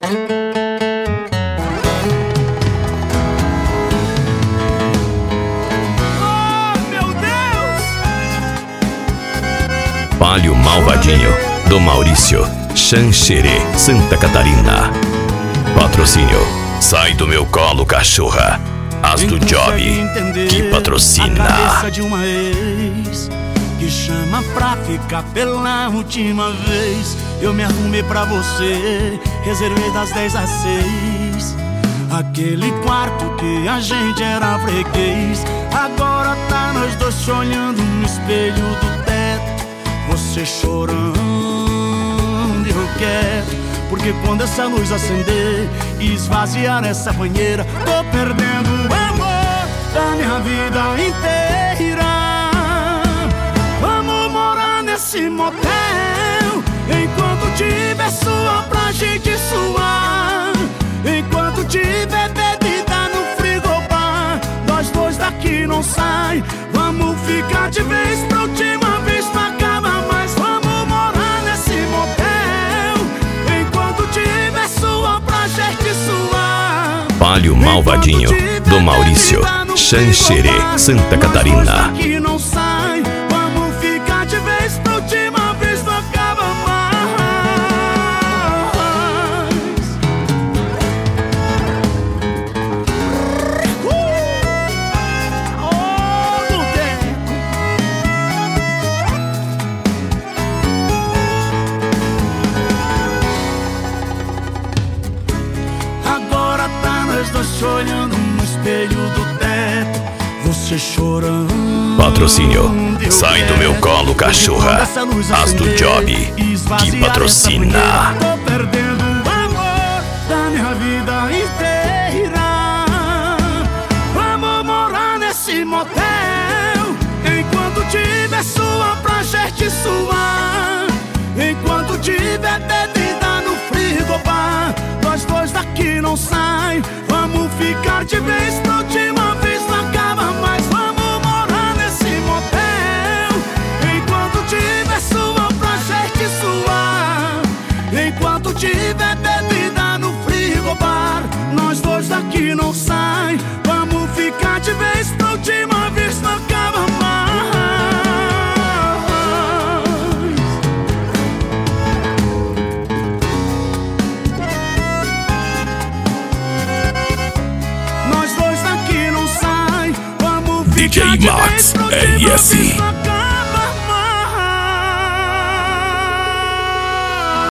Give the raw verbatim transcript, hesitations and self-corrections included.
Palio Malvadinho, do Maurício, Xanxerê, Santa Catarina. Patrocínio: Sai do Meu Colo, Cachorra. As do Job, que patrocina. A cabeça de uma ex que chama pra ficar pela última vez. Eu me arrumei pra você, reservei das dez às seis. Aquele quarto que a gente era freguês. Agora tá nós dois se olhando no espelho do teto. Você chorando e eu quieto. Porque quando essa luz acender e esvaziar essa banheira, tô perdendo o amor da minha vida inteira. Vamos morar nesse motel enquanto tiver suor pra gente suar. Enquanto tiver bebida no frigobar, nós dois daqui não sai. Vamos ficar de vez pra última vez, não acaba mais. Vamos morar nesse motel enquanto tiver suor pra gente suar. Palio Malvadinho, do Maurício, Xanxerê, Santa Catarina. Que não sai. Vamos ficar de vez pra última vez, não acaba mais. Agora tá nós dois olhando no espelho do teto. Você chorando. Patrocínio: Sai do Meu Colo, Cachorra. As do Job, que patrocina. Tô perdendo o amor da minha vida inteira. Vamos morar nesse motel enquanto tiver suor pra gente suar. Enquanto tiver bebida no frigobar, nós dois daqui não sai. Vamos ficar de vez pra última vez, não acaba mais. Vamos morar nesse motel enquanto tiver suor pra gente suar. Enquanto tiver bebida no frigobar, nós dois daqui não sai. Vamos ficar de vez pra última vez, não acaba mais. Nós dois daqui não sai. Vamos D J ficar de Max, vez pra última L S. vez, não